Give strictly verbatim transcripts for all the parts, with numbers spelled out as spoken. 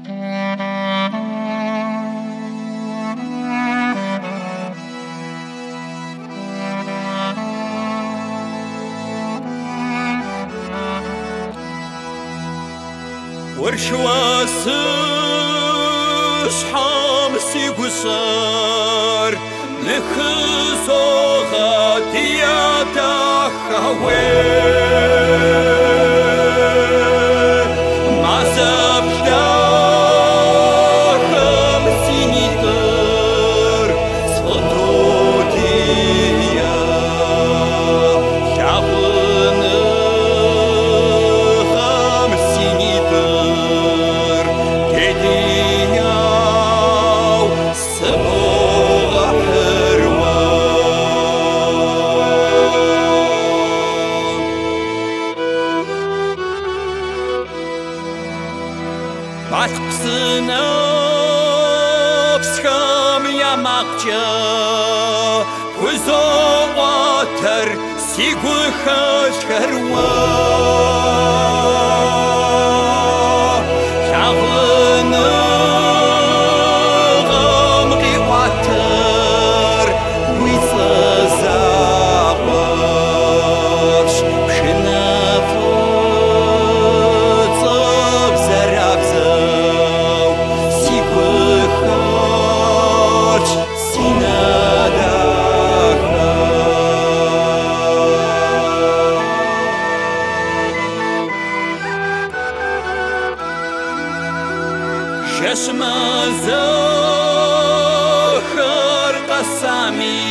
ورشواسش حامسي قصار نخزوغا ديادا خوي ما زبدا خمسيني تر صوتو ديا شعبنا خمسيني تر كدياو سبوغ Батқсына псхам ямақча Көзі отыр сигуха шкарва Шағлыны ғымғи отыр Уйсы запаш Пшына фыцып зарабзы Шашмазахар қасами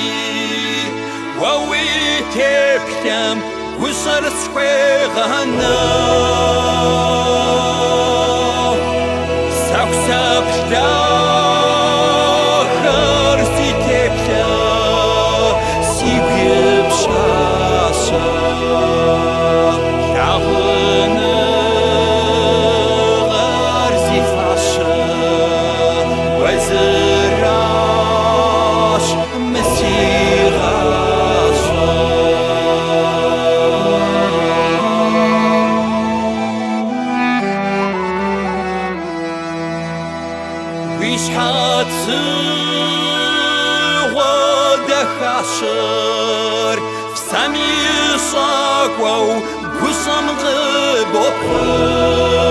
Уауитептем гусар схуеғана Сақсаптахар ситепта Сигіп шаша Шағыны Вазыраш мессираша Вишхатсы водахашыр В сами шаквау гусам гыбопыр